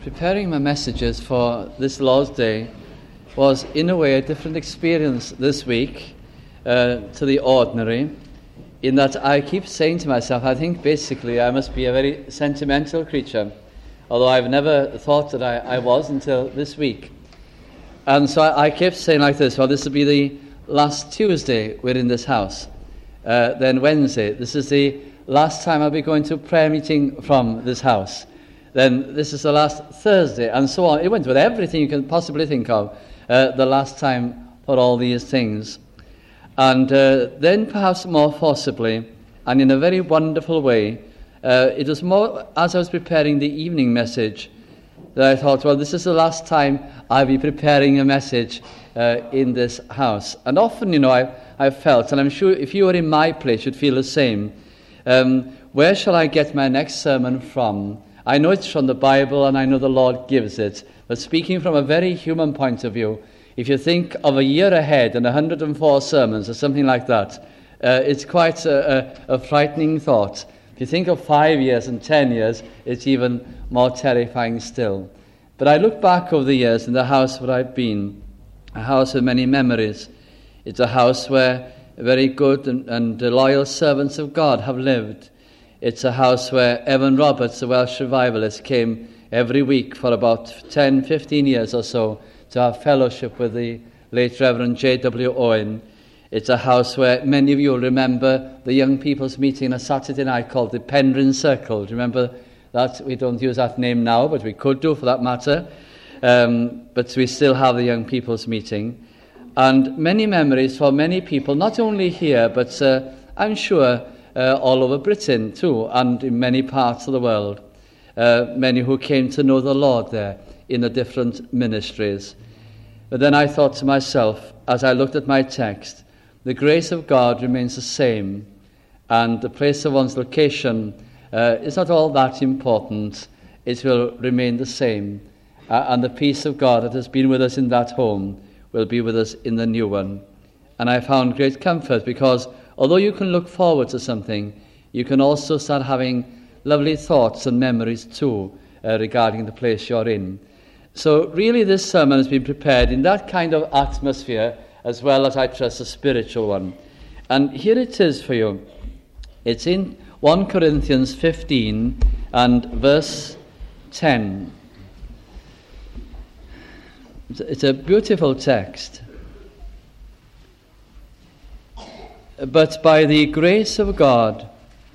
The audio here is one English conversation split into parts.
Preparing my messages for this Lord's Day was, in a way, a different experience this week to the ordinary, in that I keep saying to myself, I think basically I must be a very sentimental creature, although I've never thought that I was until this week. And so I kept saying like this, well, this will be the last Tuesday we're in this house. Then Wednesday, this is the last time I'll be going to a prayer meeting from this house. Then this is the last Thursday, and so on. It went with everything you can possibly think of, the last time for all these things. And then perhaps more forcibly, and in a very wonderful way, it was more as I was preparing the evening message that I thought, well, this is the last time I'll be preparing a message in this house. And often, I've felt, and I'm sure if you were in my place, you'd feel the same. Where shall I get my next sermon from? I know it's from the Bible, and I know the Lord gives it. But speaking from a very human point of view, if you think of a year ahead and 104 sermons or something like that, it's quite a frightening thought. If you think of 5 years and 10 years, it's even more terrifying still. But I look back over the years in the house where I've been, a house with many memories. It's a house where very good and loyal servants of God have lived. It's a house where Evan Roberts, the Welsh revivalist, came every week for about 10, 15 years or so to have fellowship with the late Reverend J.W. Owen. It's a house where many of you will remember the young people's meeting on a Saturday night called the Penryn Circle. Do you remember that? We don't use that name now, but we could do for that matter. But we still have the young people's meeting. And many memories for many people, not only here, but I'm sure all over Britain too, and in many parts of the world. Many who came to know the Lord there in the different ministries. But then I thought to myself, as I looked at my text, the grace of God remains the same, and the place of one's location is not all that important. It will remain the same, and the peace of God that has been with us in that home will be with us in the new one. And I found great comfort, because although you can look forward to something, you can also start having lovely thoughts and memories too regarding the place you're in. So really this sermon has been prepared in that kind of atmosphere, as well as I trust a spiritual one. And here it is for you. It's in 1 Corinthians 15 and verse 10. It's a beautiful text. But by the grace of God,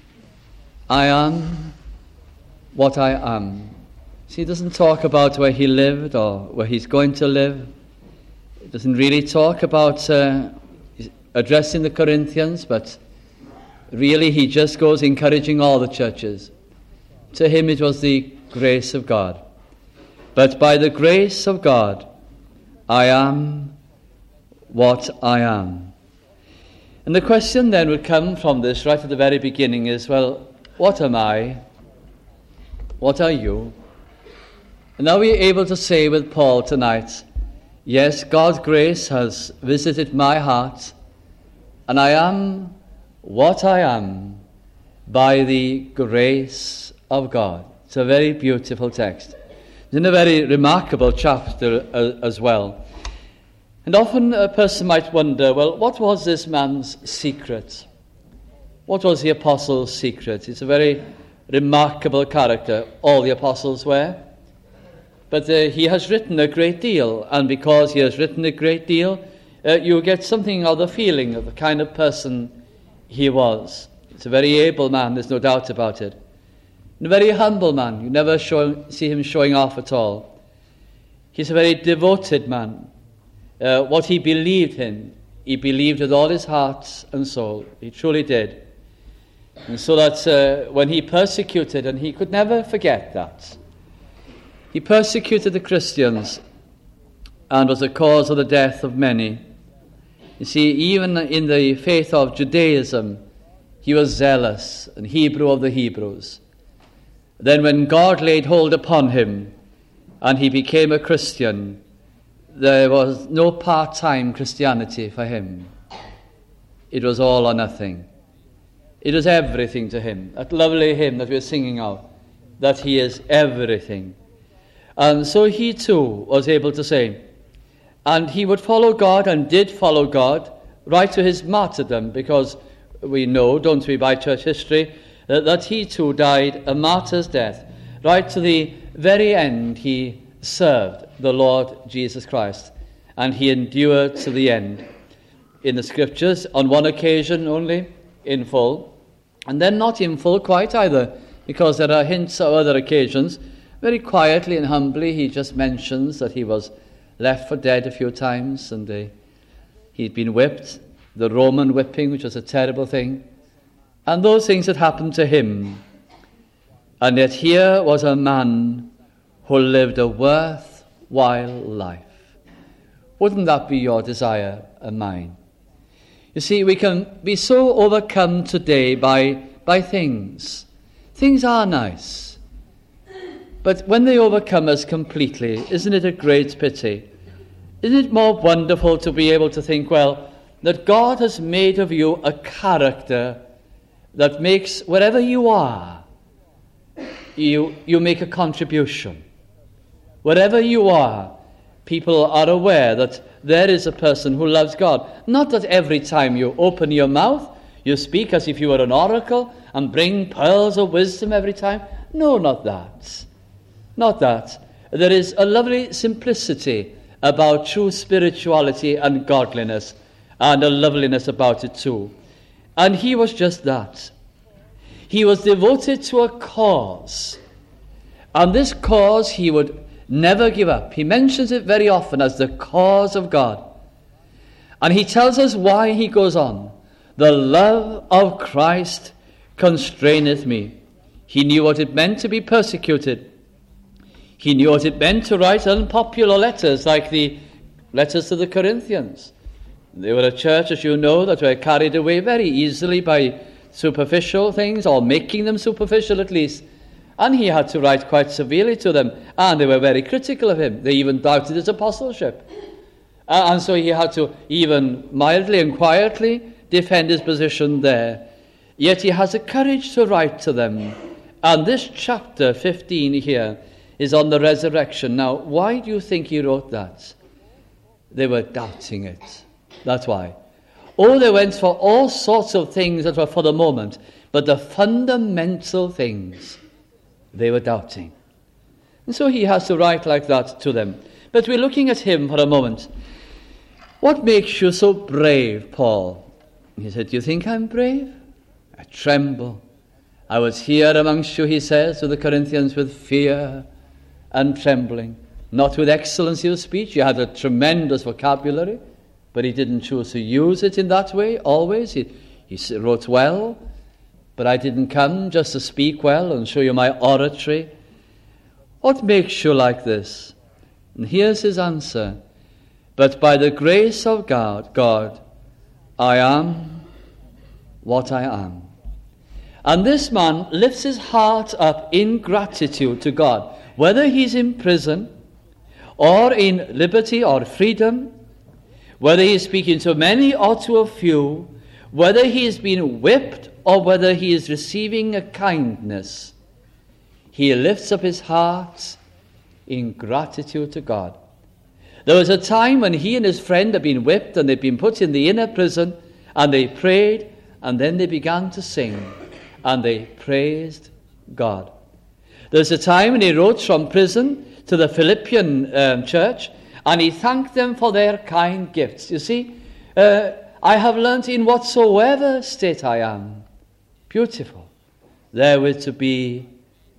I am what I am. See, he doesn't talk about where he lived or where he's going to live. It doesn't really talk about addressing the Corinthians, but really he just goes encouraging all the churches. To him it was the grace of God. But by the grace of God, I am what I am. And the question then would come from this right at the very beginning is, well, what am I? What are you? And are we able to say with Paul tonight, yes, God's grace has visited my heart, and I am what I am by the grace of God. It's a very beautiful text. It's in a very remarkable chapter as well. And often a person might wonder, well, what was this man's secret? What was the apostle's secret? He's a very remarkable character. All the apostles were. But he has written a great deal, and because he has written a great deal, you get something of the feeling of the kind of person he was. He's a very able man, there's no doubt about it. And a very humble man. You never see him showing off at all. He's a very devoted man. What he believed in, he believed with all his heart and soul. He truly did. And so that when he persecuted, and he could never forget that, he persecuted the Christians and was the cause of the death of many. You see, even in the faith of Judaism, he was zealous and Hebrew of the Hebrews. Then when God laid hold upon him and he became a Christian, there was no part-time Christianity for him. It was all or nothing. It was everything to him. That lovely hymn that we were singing of, that he is everything. And so he too was able to say, and he would follow God and did follow God right to his martyrdom, because we know, don't we, by church history, that he too died a martyr's death. Right to the very end he served the Lord Jesus Christ, and he endured to the end. In the scriptures, on one occasion only, in full, and then not in full quite either, because there are hints of other occasions. Very quietly and humbly he just mentions that he was left for dead a few times, and he'd been whipped, the Roman whipping, which was a terrible thing, and those things had happened to him. And yet here was a man who lived a worthwhile life. Wouldn't that be your desire and mine? You see, we can be so overcome today by things. Things are nice. But when they overcome us completely, isn't it a great pity? Isn't it more wonderful to be able to think, well, that God has made of you a character that makes, wherever you are, you make a contribution. Wherever you are, people are aware that there is a person who loves God. Not that every time you open your mouth, you speak as if you were an oracle and bring pearls of wisdom every time. No, not that. Not that. There is a lovely simplicity about true spirituality and godliness, and a loveliness about it too. And he was just that. He was devoted to a cause. And this cause he would never give up. He mentions it very often as the cause of God. And he tells us why he goes on. The love of Christ constraineth me. He knew what it meant to be persecuted. He knew what it meant to write unpopular letters like the letters to the Corinthians. They were a church, as you know, that were carried away very easily by superficial things, or making them superficial at least. And he had to write quite severely to them, and they were very critical of him. They even doubted his apostleship. And so he had to even mildly and quietly defend his position there. Yet he has the courage to write to them. And this chapter 15 here is on the resurrection. Now, why do you think he wrote that? They were doubting it. That's why. Oh, they went for all sorts of things that were for the moment, but the fundamental things they were doubting. And so he has to write like that to them. But we're looking at him for a moment. What makes you so brave, Paul? He said, do you think I'm brave? I tremble. I was here amongst you, he says to the Corinthians, with fear and trembling. Not with excellency of speech. He had a tremendous vocabulary, but he didn't choose to use it in that way always. He wrote well, but I didn't come just to speak well and show you my oratory. What makes you like this? And here's his answer. But by the grace of God, I am what I am. And this man lifts his heart up in gratitude to God, whether he's in prison or in liberty or freedom, whether he is speaking to many or to a few, whether he is being whipped or whether he is receiving a kindness, he lifts up his heart in gratitude to God. There was a time when he and his friend had been whipped and they'd been put in the inner prison, and they prayed, and then they began to sing, and they praised God. There was a time when he wrote from prison to the Philippian church, and he thanked them for their kind gifts. You see, I have learnt in whatsoever state I am, beautiful, therewith to be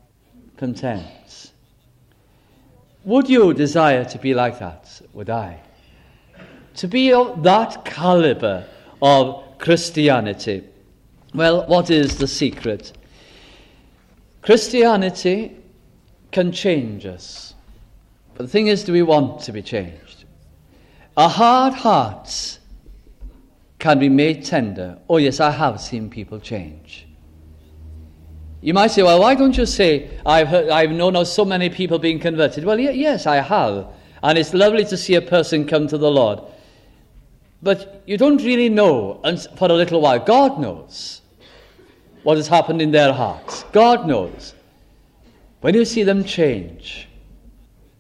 content. Would you desire to be like that? Would I? To be of that caliber of Christianity. Well, what is the secret? Christianity can change us. But the thing is, do we want to be changed? Our hard hearts can be made tender. Oh yes, I have seen people change. You might say, well, why don't you say, I've known of so many people being converted. Well, yes, I have. And it's lovely to see a person come to the Lord. But you don't really know for a little while. God knows what has happened in their hearts. God knows. When you see them change,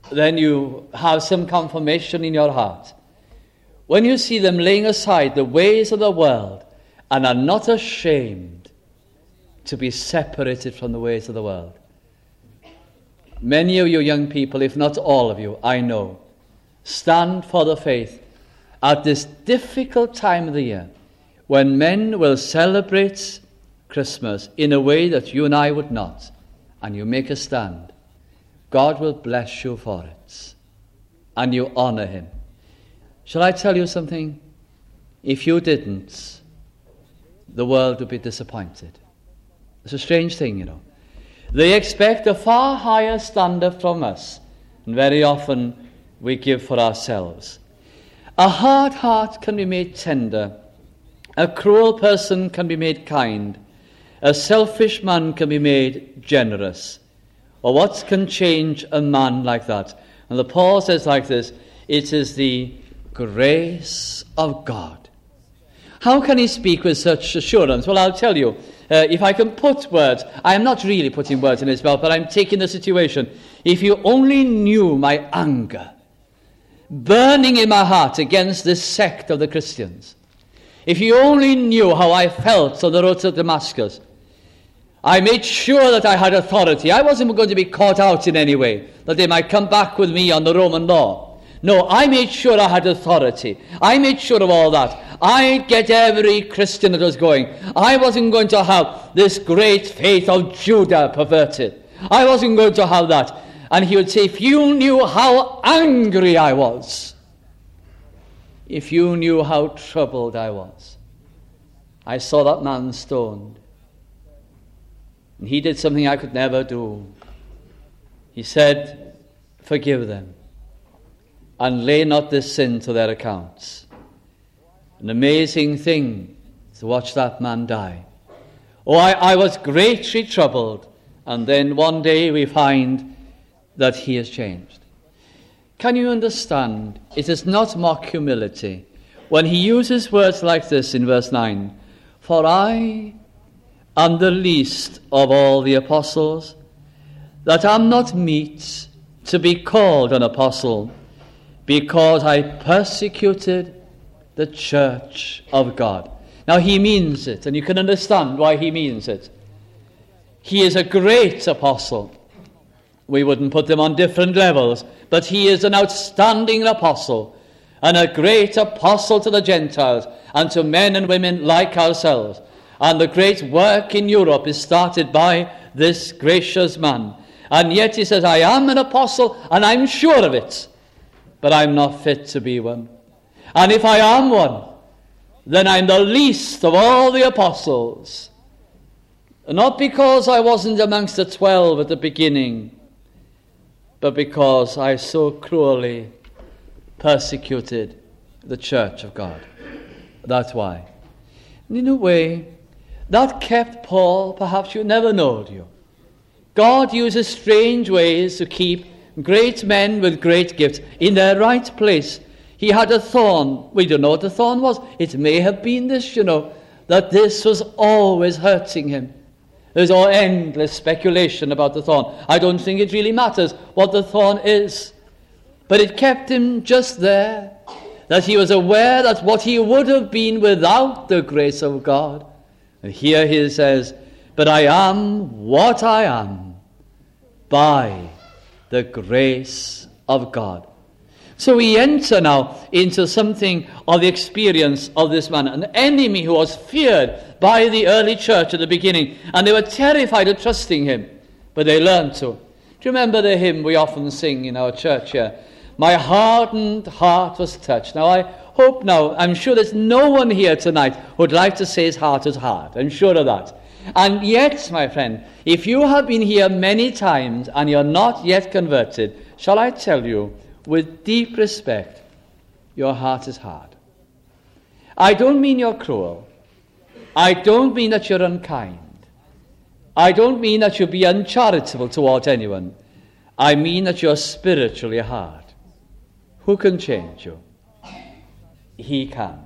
then you have some confirmation in your heart. When you see them laying aside the ways of the world and are not ashamed to be separated from the ways of the world. Many of you young people, if not all of you, I know, stand for the faith at this difficult time of the year when men will celebrate Christmas in a way that you and I would not, and you make a stand. God will bless you for it, and you honor him. Shall I tell you something? If you didn't, the world would be disappointed. It's a strange thing, you know. They expect a far higher standard from us, and very often we give for ourselves. A hard heart can be made tender. A cruel person can be made kind. A selfish man can be made generous. Or what can change a man like that? And the Paul says like this, it is the grace of God. How can he speak with such assurance? Well, I'll tell you, if I can put words, I am not really putting words in his mouth, but I'm taking the situation. If you only knew my anger burning in my heart against this sect of the Christians, if you only knew how I felt on the road to Damascus, I made sure that I had authority. I wasn't going to be caught out in any way, that they might come back with me on the Roman law. No, I made sure I had authority. I made sure of all that. I'd get every Christian that was going. I wasn't going to have this great faith of Judah perverted. I wasn't going to have that. And he would say, if you knew how angry I was, if you knew how troubled I was. I saw that man stoned. And he did something I could never do. He said, forgive them, and lay not this sin to their accounts. An amazing thing to watch that man die. Oh, I was greatly troubled. And then one day we find that he has changed. Can you understand? It is not mock humility when he uses words like this in verse 9. For I am the least of all the apostles, that am not meet to be called an apostle, because I persecuted the church of God. Now he means it, and you can understand why he means it. He is a great apostle. We wouldn't put them on different levels, but he is an outstanding apostle, and a great apostle to the Gentiles, and to men and women like ourselves. And the great work in Europe is started by this gracious man. And yet he says, I am an apostle, and I'm sure of it, but I'm not fit to be one. And if I am one, then I'm the least of all the apostles. Not because I wasn't amongst the 12 at the beginning, but because I so cruelly persecuted the church of God. That's why. And in a way, that kept Paul, perhaps you never know, do you? God uses strange ways to keep great men with great gifts in their right place. He had a thorn. We don't know what the thorn was. It may have been this, you know, that this was always hurting him. There's all endless speculation about the thorn. I don't think it really matters what the thorn is. But it kept him just there, that he was aware that what he would have been without the grace of God. And here he says, but I am what I am by the grace of God. So we enter now into something of the experience of this man, an enemy who was feared by the early church at the beginning, and they were terrified of trusting him, but they learned to. Do you remember the hymn we often sing in our church here? My hardened heart was touched. Now I hope I'm sure there's no one here tonight who would like to say his heart is hard. I'm sure of that. And yet, my friend, if you have been here many times and you're not yet converted, shall I tell you, with deep respect, your heart is hard. I don't mean you're cruel. I don't mean that you're unkind. I don't mean that you'll be uncharitable toward anyone. I mean that you're spiritually hard. Who can change you? He can.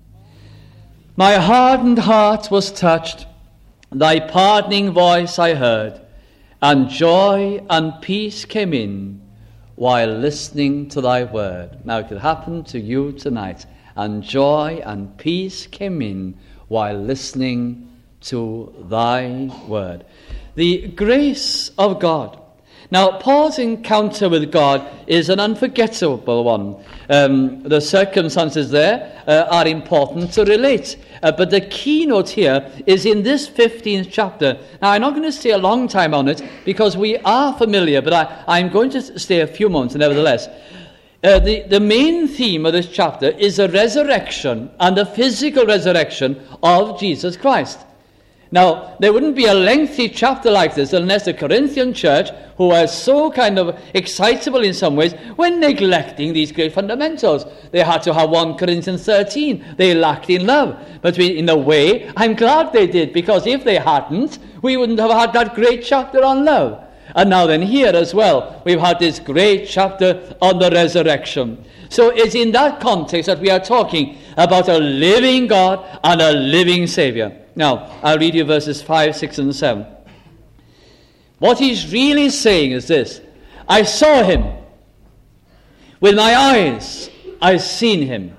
My hardened heart was touched. Thy pardoning voice I heard, and joy and peace came in while listening to thy word. Now it could happen to you tonight, and joy and peace came in while listening to thy word. The grace of God. Now, Paul's encounter with God is an unforgettable one. The circumstances there are important to relate. But the keynote here is in this 15th chapter. Now, I'm not going to stay a long time on it because we are familiar, but I'm going to stay a few months nevertheless. The main theme of this chapter is the resurrection and the physical resurrection of Jesus Christ. Now, there wouldn't be a lengthy chapter like this unless the Corinthian church, who are so kind of excitable in some ways, were neglecting these great fundamentals. They had to have 1 Corinthians 13. They lacked in love. But in a way, I'm glad they did, because if they hadn't, we wouldn't have had that great chapter on love. And now then here as well, we've had this great chapter on the resurrection. So it's in that context that we are talking about a living God and a living Savior. Now, I'll read you verses 5, 6, and 7. What he's really saying is this: I saw him. With my eyes, I've seen him.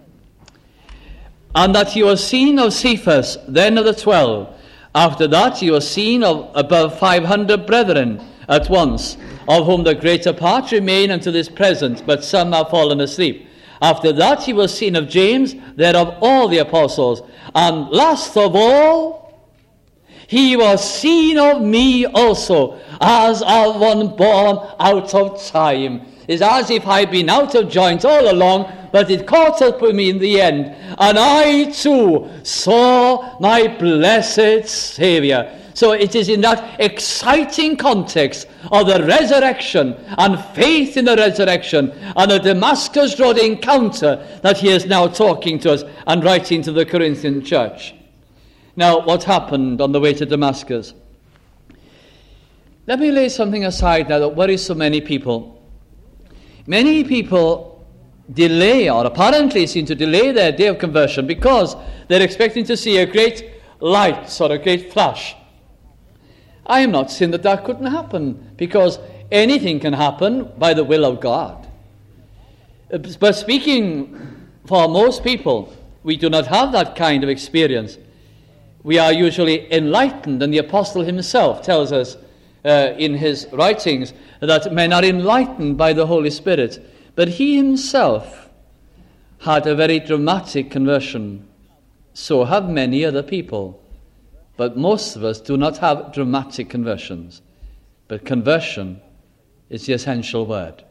And that he was seen of Cephas, then of the 12. After that he was seen of above 500 brethren at once, of whom the greater part remain unto this present, but some have fallen asleep. After that he was seen of James, then of all the apostles. And last of all, he was seen of me also, as of one born out of time. It's as if I'd been out of joint all along, but it caught up with me in the end. And I too saw my blessed Saviour. So it is in that exciting context of the resurrection and faith in the resurrection and the Damascus Road encounter that he is now talking to us and writing to the Corinthian church. Now, what happened on the way to Damascus? Let me lay something aside now that worries so many people. Many people delay, or apparently seem to delay, their day of conversion because they're expecting to see a great light or a great flash. I am not saying that couldn't happen, because anything can happen by the will of God. But speaking for most people, we do not have that kind of experience. We are usually enlightened, and the apostle himself tells us in his writings that men are enlightened by the Holy Spirit. But he himself had a very dramatic conversion. So have many other people. But most of us do not have dramatic conversions. But conversion is the essential word.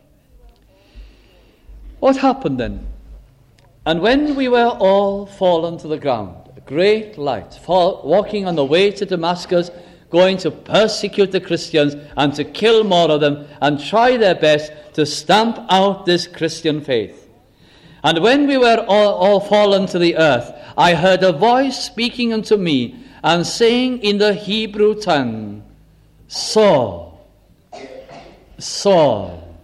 What happened then? And when we were all fallen to the ground, a great light, walking on the way to Damascus, going to persecute the Christians and to kill more of them and try their best to stamp out this Christian faith. And when we were all fallen to the earth, I heard a voice speaking unto me and saying in the Hebrew tongue, Saul, Saul,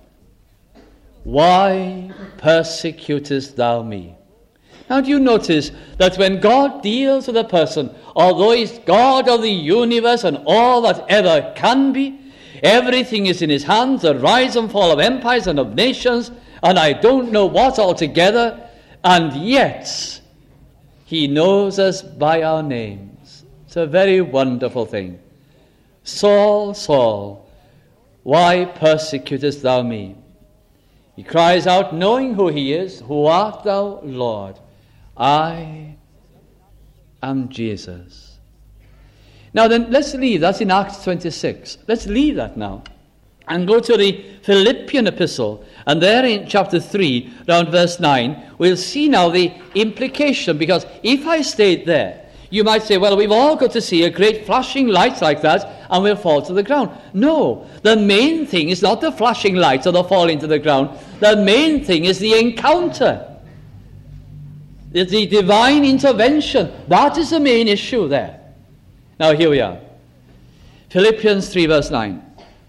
why persecutest thou me? Now, do you notice that when God deals with a person, although he's God of the universe and all that ever can be, everything is in his hands, the rise and fall of empires and of nations, and I don't know what altogether, and yet he knows us by our names. It's a very wonderful thing. Saul, Saul, why persecutest thou me? He cries out, knowing who he is, Who art thou, Lord? I am Jesus. Now then, let's leave. That's in Acts 26. Let's leave that now and go to the Philippian epistle. And there in chapter 3, around verse 9, we'll see now the implication. Because if I stayed there, you might say, well, we've all got to see a great flashing light like that and we'll fall to the ground. No, the main thing is not the flashing light or the falling to the ground. The main thing is the encounter. It's the divine intervention. That is the main issue there. Now here we are. Philippians 3 verse 9.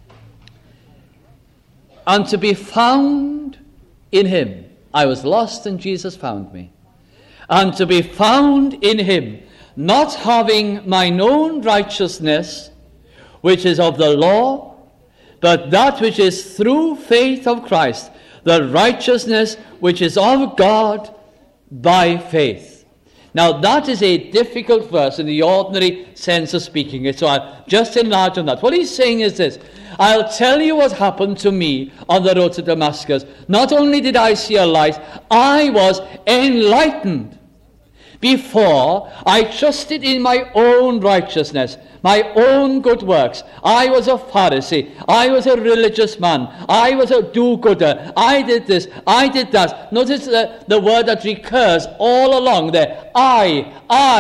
And to be found in him. I was lost and Jesus found me. And to be found in him, not having mine own righteousness, which is of the law, but that which is through faith of Christ, the righteousness which is of God by faith. Now that is a difficult verse in the ordinary sense of speaking it, so I'll just enlarge on that. What he's saying is this: I'll tell you what happened to me on the road to Damascus. Not only did I see a light, I was enlightened. Before, I trusted in my own righteousness, my own good works. I was a Pharisee. I was a religious man. I was a do-gooder. I did this. I did that. Notice the word that recurs all along there. I.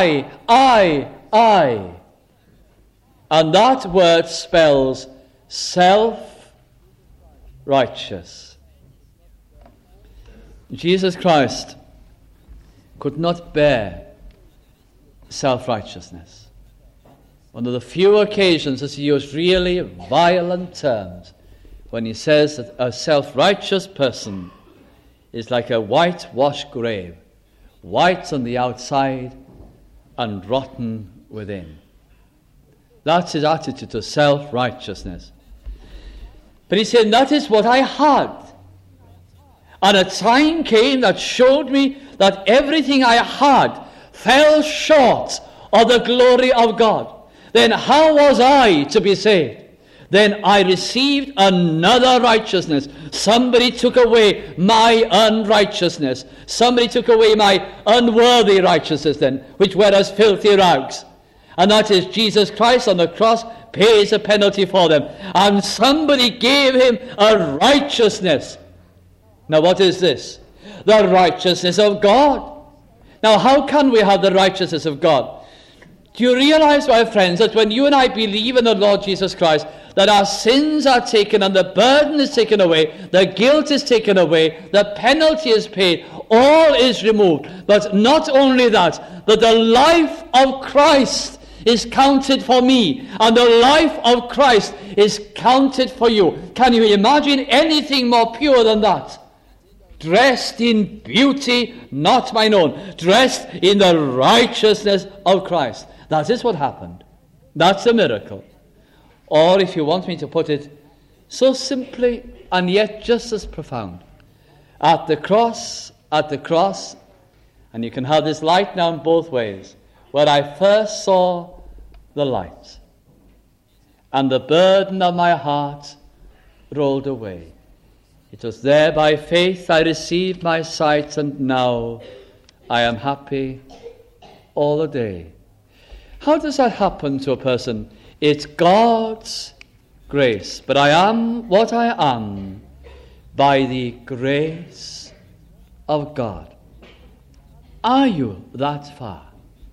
And that word spells self-righteous. Jesus Christ could not bear self-righteousness. One of the few occasions that he used really violent terms when he says that a self-righteous person is like a whitewashed grave, white on the outside and rotten within. That's his attitude to self-righteousness. But he said, that is what I had. And a time came that showed me that everything I had fell short of the glory of God. Then how was I to be saved? Then I received another righteousness. Somebody took away my unrighteousness. Somebody took away my unworthy righteousness then, which were as filthy rags. And that is Jesus Christ on the cross pays a penalty for them. And somebody gave him a righteousness. Now what is this? The righteousness of God. Now how can we have the righteousness of God? Do you realize, my friends, that when you and I believe in the Lord Jesus Christ, that our sins are taken and the burden is taken away, the guilt is taken away, the penalty is paid, all is removed. But not only that, but the life of Christ is counted for me, and the life of Christ is counted for you. Can you imagine anything more pure than that? Dressed in beauty, not mine own. Dressed in the righteousness of Christ. That is what happened. That's a miracle. Or if you want me to put it so simply and yet just as profound. At the cross, and you can have this light now in both ways, where I first saw the light, and the burden of my heart rolled away. It was there by faith I received my sight, and now I am happy all the day. How does that happen to a person? It's God's grace. But I am what I am by the grace of God. Are you that far?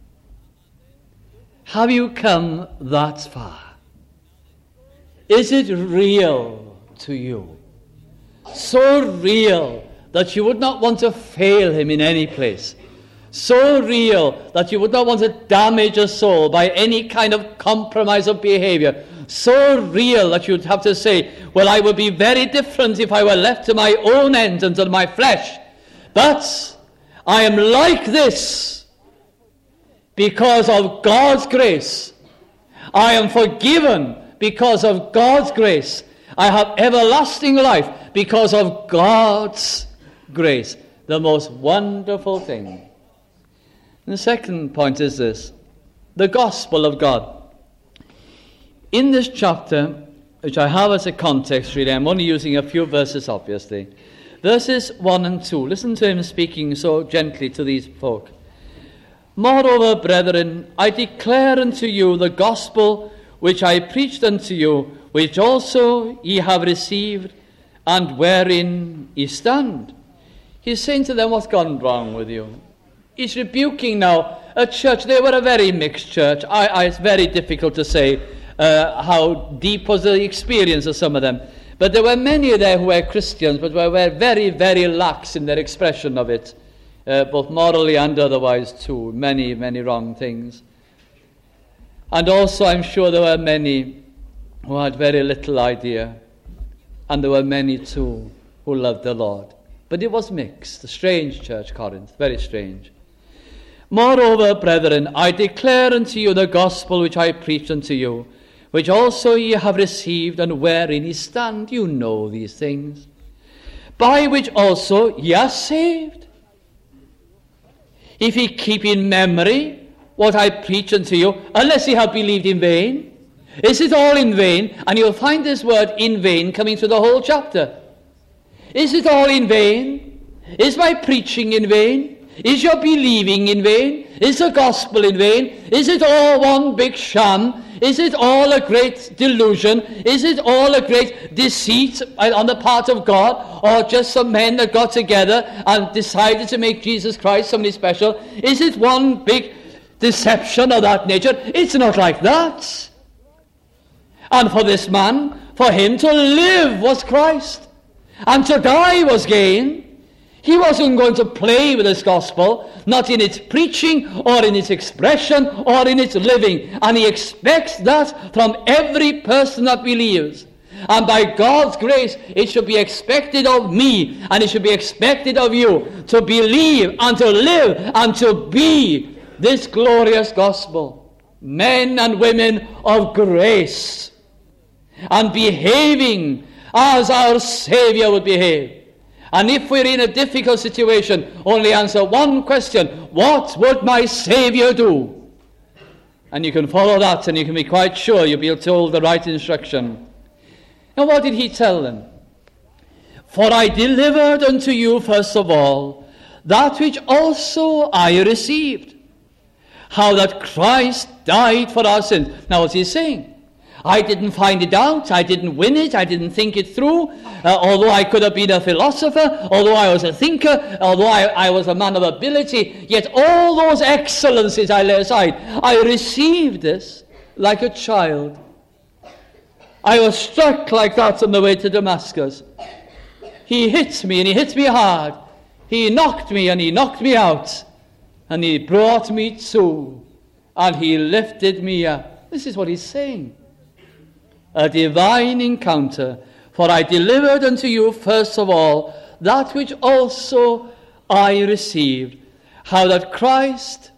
Have you come that far? Is it real to you? So real that you would not want to fail him in any place. So real that you would not want to damage a soul by any kind of compromise of behavior. So real that you'd have to say, well, I would be very different if I were left to my own ends and to my flesh. But I am like this because of God's grace. I am forgiven because of God's grace. I have everlasting life because of God's grace. The most wonderful thing. And the second point is this: the gospel of God. In this chapter, which I have as a context really, I'm only using a few verses obviously. Verses 1 and 2. Listen to him speaking so gently to these folk. Moreover, brethren, I declare unto you the gospel which I preached unto you, which also ye have received, and wherein ye stand. He's saying to them, what's gone wrong with you? He's rebuking now a church. They were a very mixed church. It's very difficult to say how deep was the experience of some of them. But there were many there who were Christians, but were very, very lax in their expression of it, both morally and otherwise too. Many, many wrong things. And also I'm sure there were many who had very little idea. And there were many too who loved the Lord. But it was mixed. A strange church, Corinth. Very strange. Moreover, brethren, I declare unto you the gospel which I preached unto you, which also ye have received, and wherein ye stand, you know these things, by which also ye are saved, if ye keep in memory what I preach unto you, unless ye have believed in vain. Is it all in vain? And you'll find this word in vain coming through the whole chapter. Is it all in vain? Is my preaching in vain? Is your believing in vain? Is the gospel in vain? Is it all one big sham? Is it all a great delusion? Is it all a great deceit on the part of God? Or just some men that got together and decided to make Jesus Christ somebody special? Is it one big deception of that nature? It's not like that. And for this man, for him to live was Christ, and to die was gain. He wasn't going to play with this gospel, not in its preaching or in its expression or in its living. And he expects that from every person that believes. And by God's grace, it should be expected of me, and it should be expected of you to believe and to live and to be this glorious gospel. Men and women of grace, and behaving as our Savior would behave. And if we're in a difficult situation, only answer one question: what would my Savior do? And you can follow that, and you can be quite sure you'll be told the right instruction. Now, what did he tell them? For I delivered unto you first of all that which also I received, how that Christ died for our sins. Now, what's he saying? I didn't find it out, I didn't win it, I didn't think it through, although I could have been a philosopher, although I was a thinker, although I was a man of ability, yet all those excellencies I lay aside. I received this like a child. I was struck like that on the way to Damascus. He hit me, and he hit me hard. He knocked me, and he knocked me out. And he brought me to, and he lifted me up. This is what he's saying. A divine encounter. For I delivered unto you first of all that which also I received, how that Christ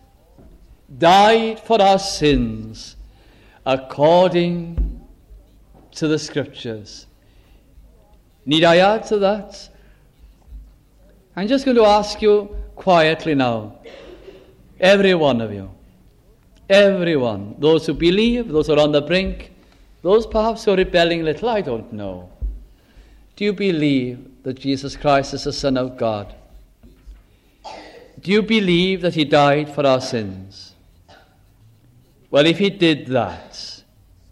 died for our sins according to the Scriptures. Need I add to that? I'm just going to ask you quietly now, every one of you, everyone, those who believe, those who are on the brink, those perhaps who are rebelling a little, I don't know. Do you believe that Jesus Christ is the Son of God? Do you believe that he died for our sins? Well, if he did that,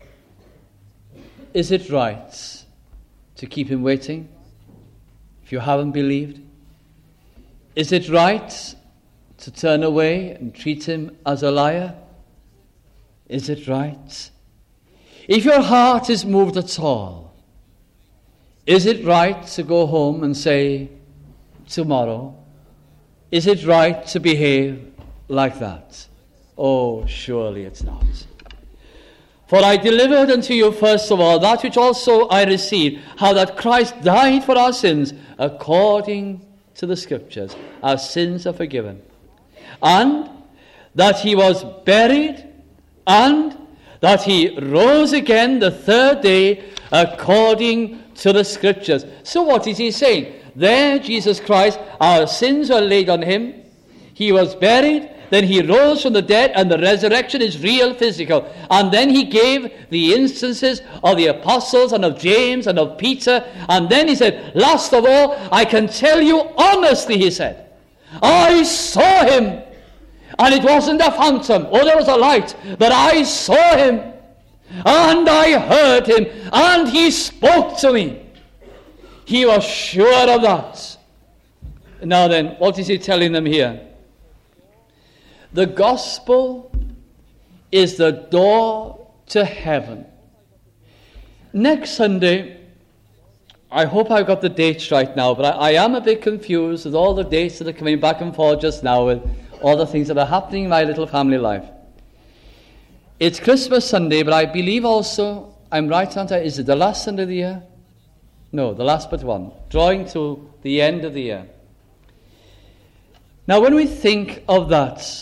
is it right to keep him waiting if you haven't believed? Is it right to turn away and treat him as a liar? Is it right? If your heart is moved at all, is it right to go home and say, tomorrow? Is it right to behave like that? Oh, surely it's not. For I delivered unto you first of all that which also I received, how that Christ died for our sins according to the Scriptures. Our sins are forgiven. And that he was buried, and that he rose again the third day according to the Scriptures. So what is he saying? There, Jesus Christ, our sins were laid on him. He was buried, then he rose from the dead, and the resurrection is real, physical. And then he gave the instances of the apostles and of James and of Peter. And then he said, last of all, I can tell you honestly, he said, I saw him. And it wasn't a phantom. Oh, there was a light. But I saw him. And I heard him. And he spoke to me. He was sure of that. Now then, what is he telling them here? The gospel is the door to heaven. Next Sunday, I hope I've got the dates right now, but I am a bit confused with all the dates that are coming back and forth just now with all the things that are happening in my little family life. It's Christmas Sunday, but I believe also, I'm right, aren't I? Is it the last Sunday of the year? No, the last but one. Drawing to the end of the year. Now, when we think of that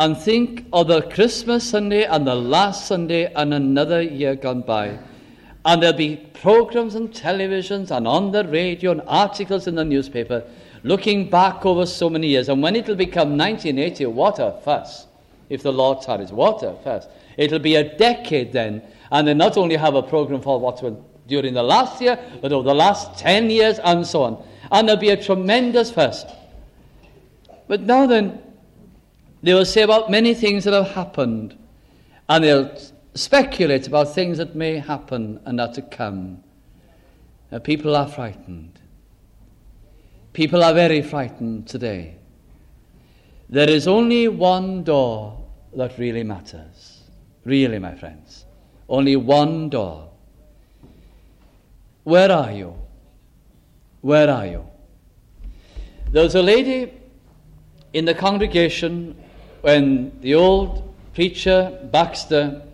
and think of the Christmas Sunday and the last Sunday and another year gone by. And there'll be programs on televisions and on the radio and articles in the newspaper looking back over so many years. And when it'll become 1980, what a fuss. If the Lord tarries, what a fuss. It'll be a decade then. And they not only have a program for what went during the last year, but over the last 10 years and so on. And there'll be a tremendous fuss. But now then, they will say about many things that have happened. And they'll speculate about things that may happen and are to come. People are frightened. People are very frightened today. There is only one door that really matters. Really, my friends. Only one door. Where are you? Where are you? There was a lady in the congregation when the old preacher Baxter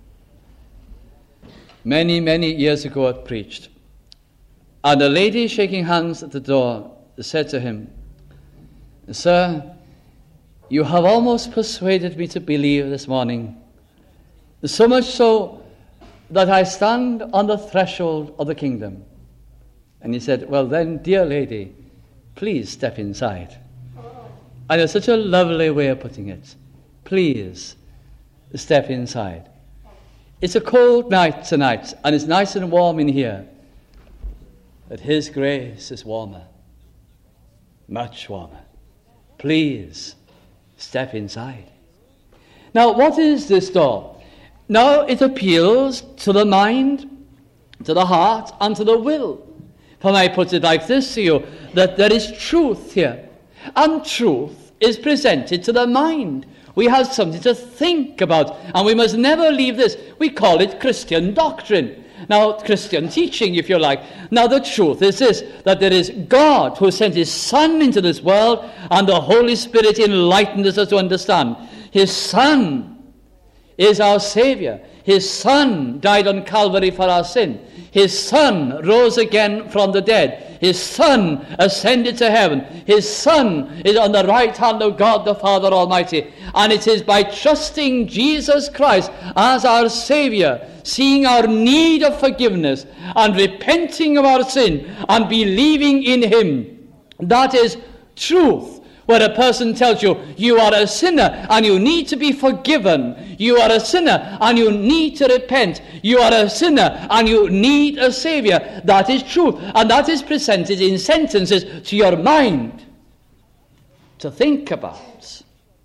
many, many years ago had preached. And a lady shaking hands at the door said to him, "Sir, you have almost persuaded me to believe this morning, so much so that I stand on the threshold of the kingdom." And he said, "Well then, dear lady, please step inside." And it's such a lovely way of putting it. Please step inside. It's a cold night tonight, and it's nice and warm in here. But His grace is warmer. Much warmer. Please step inside. Now, what is this door? Now, it appeals to the mind, to the heart, and to the will. For I put it like this to you, that there is truth here. And truth is presented to the mind. We have something to think about, and we must never leave this. We call it Christian doctrine. Now, Christian teaching, if you like. Now, the truth is this, that there is God who sent His Son into this world, and the Holy Spirit enlightened us to understand. His Son is our Savior. His Son died on Calvary for our sin. His Son rose again from the dead. His Son ascended to heaven. His Son is on the right hand of God the Father Almighty. And it is by trusting Jesus Christ as our Savior, seeing our need of forgiveness and repenting of our sin and believing in Him. That is truth. Where a person tells you, you are a sinner and you need to be forgiven. You are a sinner and you need to repent. You are a sinner and you need a Savior. That is truth. And that is presented in sentences to your mind to think about.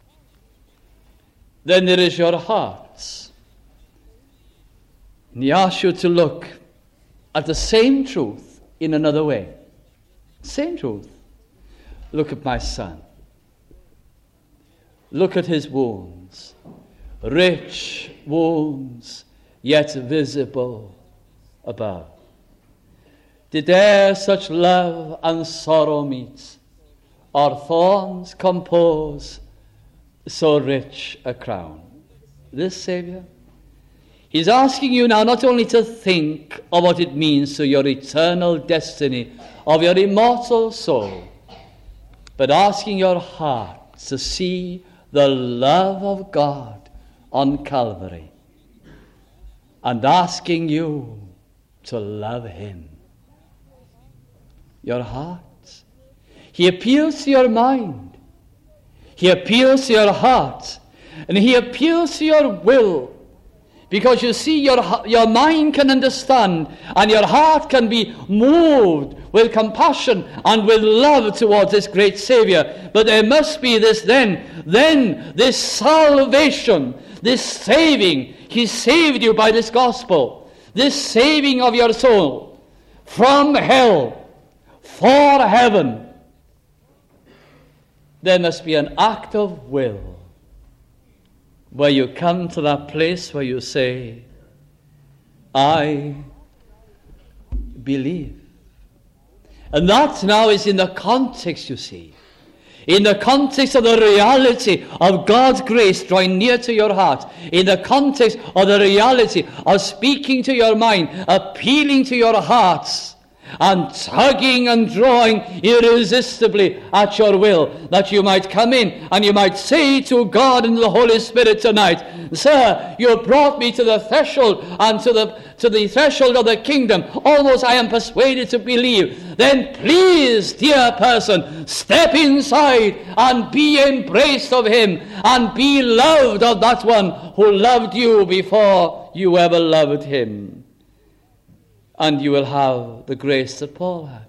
Then there is your heart. And He asks you to look at the same truth in another way. Same truth. Look at my son. Look at his wounds. Rich wounds, yet visible above. Did e'er such love and sorrow meet, or thorns compose so rich a crown? This Savior, He's asking you now not only to think of what it means to your eternal destiny of your immortal soul, but asking your heart to see the love of God on Calvary and asking you to love Him. Your heart. He appeals to your mind. He appeals to your heart. And He appeals to your will. Because you see, your mind can understand and your heart can be moved with compassion and with love towards this great Savior. But there must be this then this salvation, this saving. He saved you by this gospel. This saving of your soul from hell for heaven. There must be an act of will, where you come to that place where you say, I believe. And that now is in the context, you see. In the context of the reality of God's grace drawing near to your heart. In the context of the reality of speaking to your mind, appealing to your hearts, and tugging and drawing irresistibly at your will, that you might come in and you might say to God and the Holy Spirit tonight, Sir, you brought me to the threshold and to the threshold of the kingdom. Almost I am persuaded to believe. Then please, dear person, step inside and be embraced of him and be loved of that one who loved you before you ever loved him. And you will have the grace that Paul had.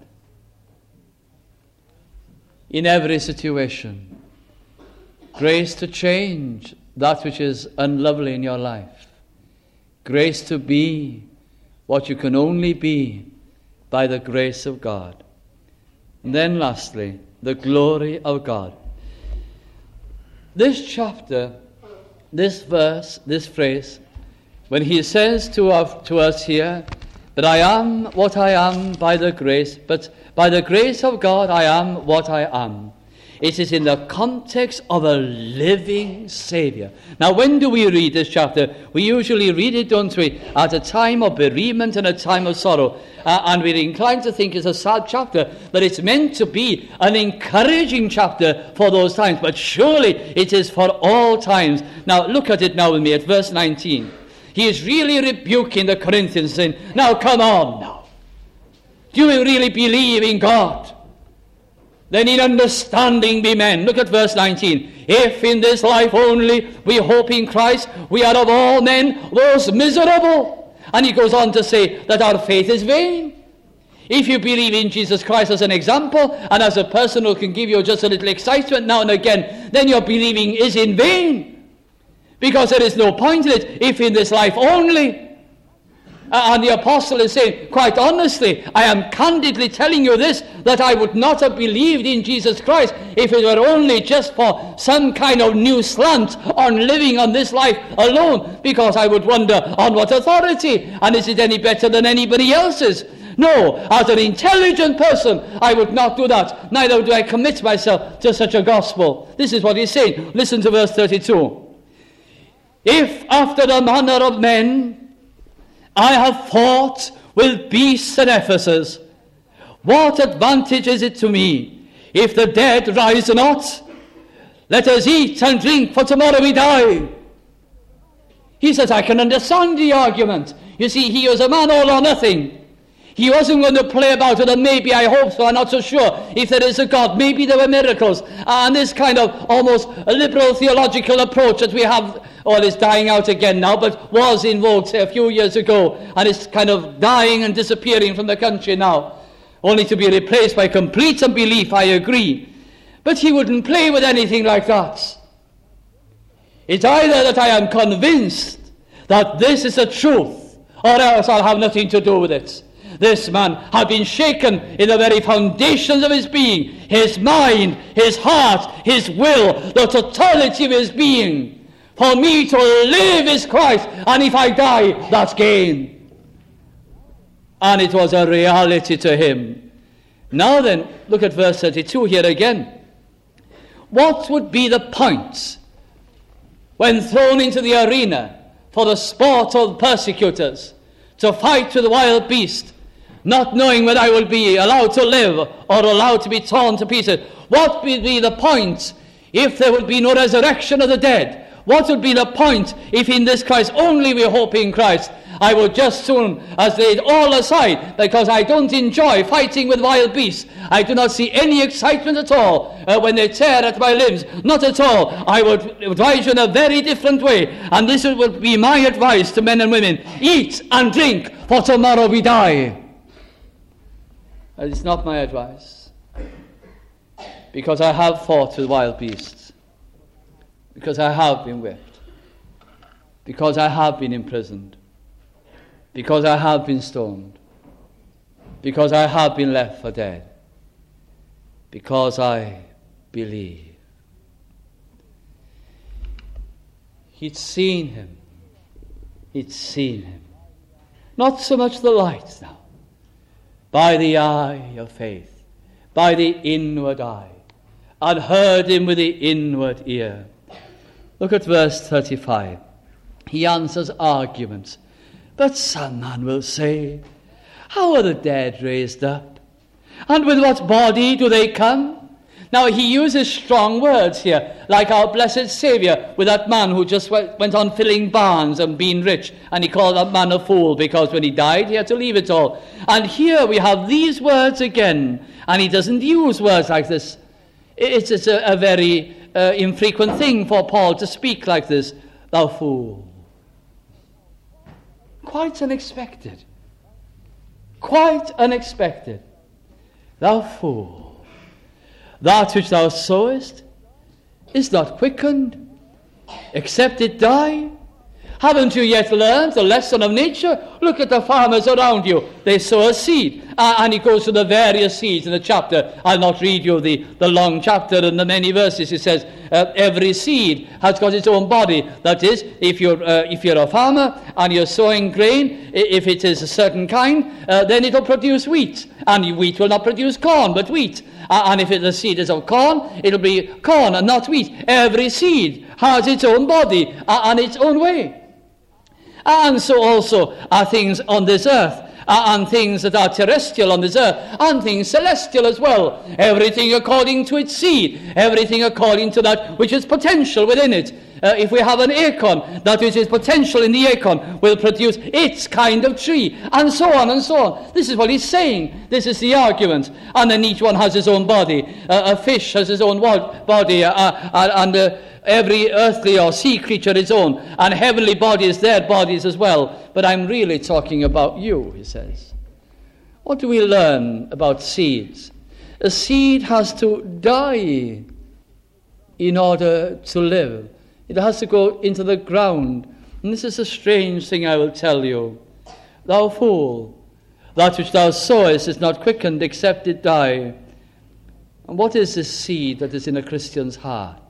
In every situation, grace to change that which is unlovely in your life. Grace to be what you can only be by the grace of God. And then lastly, the glory of God. This chapter, this verse, this phrase, when he says to us here, that I am what I am by the grace, but by the grace of God I am what I am. It is in the context of a living Savior. Now, when do we read this chapter? We usually read it, don't we, at a time of bereavement and a time of sorrow. And we're inclined to think it's a sad chapter, but it's meant to be an encouraging chapter for those times. But surely it is for all times. Now, look at it now with me at verse 19. He is really rebuking the Corinthians, saying, now come on now. Do you really believe in God? Then in understanding be men. Look at verse 19. If in this life only we hope in Christ, we are of all men those miserable. And he goes on to say that our faith is vain. If you believe in Jesus Christ as an example and as a person who can give you just a little excitement now and again, then your believing is in vain. Because there is no point in it if in this life only. And the apostle is saying, quite honestly, I am candidly telling you this, that I would not have believed in Jesus Christ if it were only just for some kind of new slant on living on this life alone, because I would wonder on what authority, and is it any better than anybody else's? No, as an intelligent person, I would not do that. Neither do I commit myself to such a gospel. This is what he's saying. Listen to verse 32. If after the manner of men I have fought with beasts and Ephesus, what advantage is it to me if the dead rise not? Let us eat and drink, for tomorrow we die. He says, I can understand the argument. You see, he was a man all or nothing. He wasn't going to play about it, and maybe, I hope so, I'm not so sure, if there is a God. Maybe there were miracles. And this kind of almost a liberal theological approach that we have, is dying out again now, but was in vogue, say, a few years ago, and it's kind of dying and disappearing from the country now, only to be replaced by complete unbelief, I agree. But he wouldn't play with anything like that. It's either that I am convinced that this is the truth, or else I'll have nothing to do with it. This man had been shaken in the very foundations of his being, his mind, his heart, his will, the totality of his being. For me to live is Christ, and if I die, that's gain. And it was a reality to him. Now then, look at verse 32 here again. What would be the point when thrown into the arena for the sport of persecutors to fight with the wild beast, not knowing whether I will be allowed to live or allowed to be torn to pieces? What would be the point if there would be no resurrection of the dead? What would be the point if in this Christ only we hope in Christ? I would just soon as lay it all aside, because I don't enjoy fighting with wild beasts. I do not see any excitement at all when they tear at my limbs. Not at all. I would advise you in a very different way. And this would be my advice to men and women. Eat and drink, for tomorrow we die. It's not my advice, because I have fought with wild beasts, because I have been whipped, because I have been imprisoned, because I have been stoned, because I have been left for dead, because I believe. He'd seen him. He'd seen him. Not so much the light now, by the eye of faith, by the inward eye, and heard him with the inward ear. Look at verse 35. He answers arguments. But some man will say, How are the dead raised up? And with what body do they come? Now, he uses strong words here, like our blessed Saviour with that man who just went on filling barns and being rich, and he called that man a fool because when he died, he had to leave it all. And here we have these words again, and he doesn't use words like this. It's a very infrequent thing for Paul to speak like this, thou fool. Quite unexpected. Quite unexpected. Thou fool. That which thou sowest is not quickened, except it die. Haven't you yet learned the lesson of nature? Look at the farmers around you. They sow a seed. And he goes to the various seeds in the chapter. I'll not read you the long chapter and the many verses. He says, every seed has got its own body. That is, if you're a farmer and you're sowing grain, if it is a certain kind, then it will produce wheat. And wheat will not produce corn, but wheat. And if the seed is of corn, it'll be corn and not wheat. Every seed has its own body and its own way. And so also are things on this earth, and things that are terrestrial on this earth, and things celestial as well. Everything according to its seed, everything according to that which is potential within it. If we have an acorn, that which is potential in the acorn will produce its kind of tree, and so on and so on. This is what he's saying. This is the argument. And then each one has his own body. A fish has his own body, and every earthly or sea creature its own, and heavenly bodies, their bodies as well. But I'm really talking about you, he says. What do we learn about seeds? A seed has to die in order to live. It has to go into the ground. And this is a strange thing I will tell you. Thou fool, that which thou sowest is not quickened except it die. And what is this seed that is in a Christian's heart?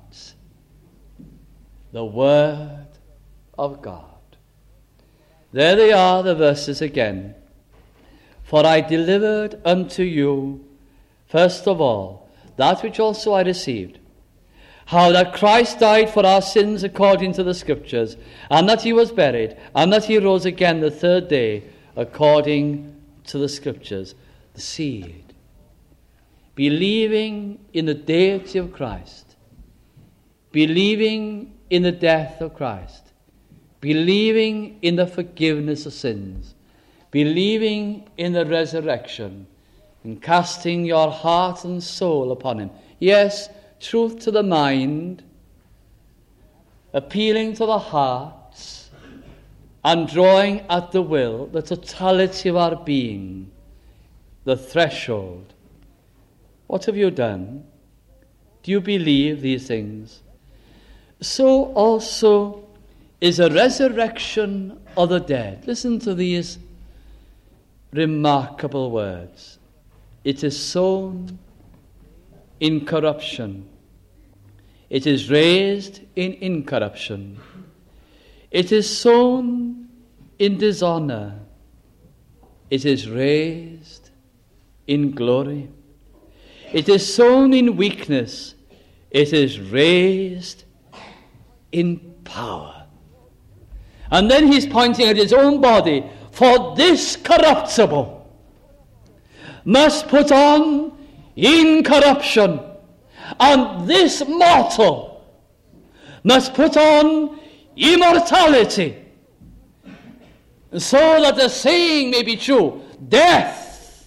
The Word of God. There they are, the verses again. For I delivered unto you, first of all, that which also I received, how that Christ died for our sins according to the Scriptures, and that he was buried, and that he rose again the third day according to the Scriptures. The seed. Believing in the deity of Christ. Believing in the death of Christ, believing in the forgiveness of sins, believing in the resurrection, and casting your heart and soul upon him. Yes, truth to the mind, appealing to the hearts, and drawing at the will, the totality of our being, the threshold. What have you done? Do you believe these things? So also is a resurrection of the dead. Listen to these remarkable words. It is sown in corruption. It is raised in incorruption. It is sown in dishonor. It is raised in glory. It is sown in weakness. It is raised in power. And then he's pointing at his own body. For this corruptible must put on incorruption, and this mortal must put on immortality, so that the saying may be true, death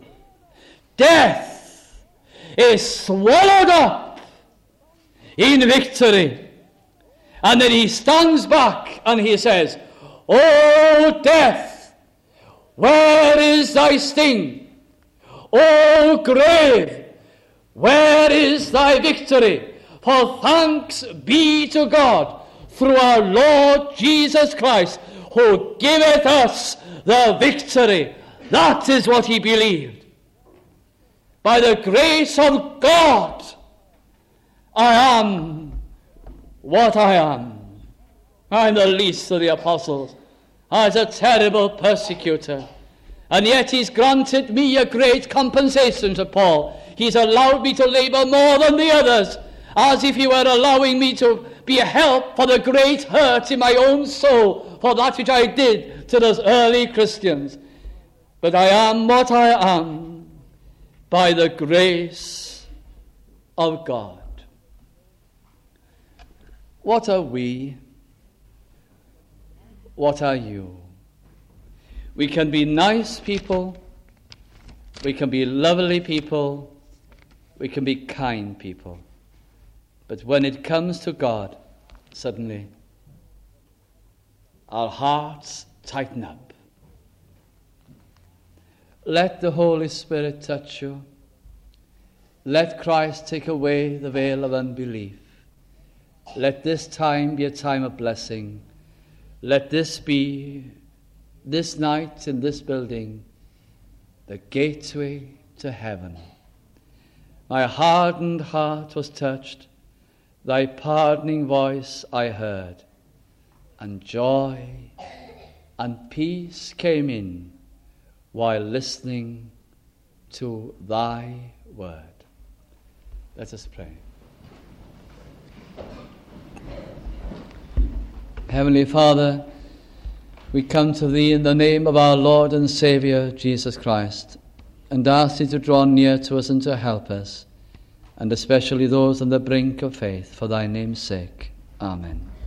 is swallowed up in victory. And then he stands back and he says, O death, where is thy sting? O grave, where is thy victory? For thanks be to God through our Lord Jesus Christ, who giveth us the victory. That is what he believed. By the grace of God, I am what I am. I'm the least of the apostles. I was a terrible persecutor. And yet he's granted me a great compensation to Paul. He's allowed me to labor more than the others, as if he were allowing me to be a help for the great hurt in my own soul for that which I did to those early Christians. but I am what I am by the grace of God. What are we? What are you? We can be nice people, we can be lovely people, we can be kind people. But when it comes to God, suddenly our hearts tighten up. Let the Holy Spirit touch you. Let Christ take away the veil of unbelief. Let this time be a time of blessing. Let this be, this night in this building, the gateway to heaven. My hardened heart was touched. Thy pardoning voice I heard, and joy and peace came in while listening to thy word. Let us pray. Heavenly Father, we come to thee in the name of our Lord and Saviour, Jesus Christ, and ask thee to draw near to us and to help us, and especially those on the brink of faith, for thy name's sake. Amen.